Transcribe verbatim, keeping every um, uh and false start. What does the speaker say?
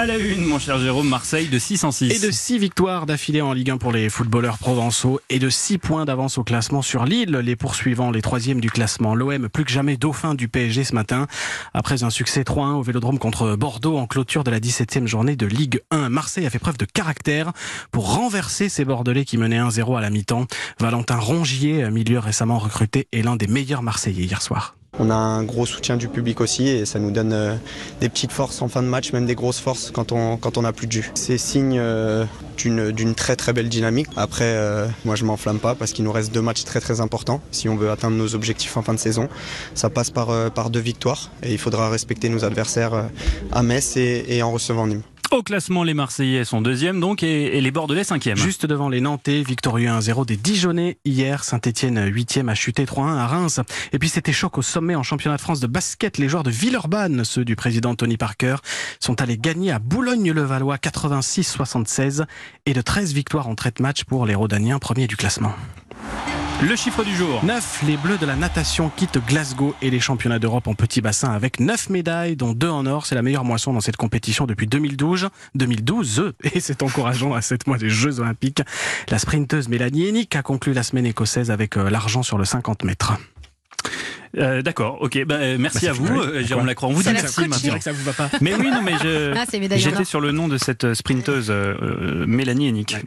À la une, mon cher Jérôme, Marseille de six en six. Et de six victoires d'affilée en Ligue un pour les footballeurs provençaux et de six points d'avance au classement sur Lille, les poursuivants, les troisièmes du classement. L'O M plus que jamais dauphin du P S G ce matin, après un succès trois un au Vélodrome contre Bordeaux en clôture de la dix-septième journée de Ligue un. Marseille a fait preuve de caractère pour renverser ces Bordelais qui menaient un zéro à la mi-temps. Valentin Rongier, milieu récemment recruté, est l'un des meilleurs Marseillais hier soir. On a un gros soutien du public aussi et ça nous donne euh, des petites forces en fin de match, même des grosses forces quand on quand on n'a plus de jus. C'est signe euh, d'une d'une très très belle dynamique. Après, euh, moi je m'enflamme pas parce qu'il nous reste deux matchs très très importants. Si on veut atteindre nos objectifs en fin de saison, ça passe par euh, par deux victoires et il faudra respecter nos adversaires euh, à Metz et, et en recevant Nîmes. Au classement, les Marseillais sont deuxième donc et, et les Bordelais cinquième. Juste devant les Nantais, victorieux un zéro des Dijonais hier. Saint-Etienne huitième a chuté trois un à Reims. Et puis c'était choc au sommet en championnat de France de basket. Les joueurs de Villeurbanne, ceux du président Tony Parker, sont allés gagner à Boulogne-le-Valois quatre-vingt-six soixante-seize et de treize victoires en treize matchs pour les Rhodaniens, premiers du classement. Le chiffre du jour. neuf, les Bleus de la natation quittent Glasgow et les championnats d'Europe en petit bassin avec neuf médailles, dont deux en or. C'est la meilleure moisson dans cette compétition depuis deux mille douze. deux mille douze, et c'est encourageant à sept mois des Jeux Olympiques. La sprinteuse Mélanie Hennick a conclu la semaine écossaise avec l'argent sur le cinquante mètres. Euh, D'accord, ok. Bah, euh, merci bah, à vous, euh, Jérôme Lacroix. On vous dit merci maintenant. C'est vrai que ça vous va pas. Mais oui, non, mais je, Ah, c'est médaille en or. j'étais sur le nom de cette sprinteuse euh, Mélanie Hennick.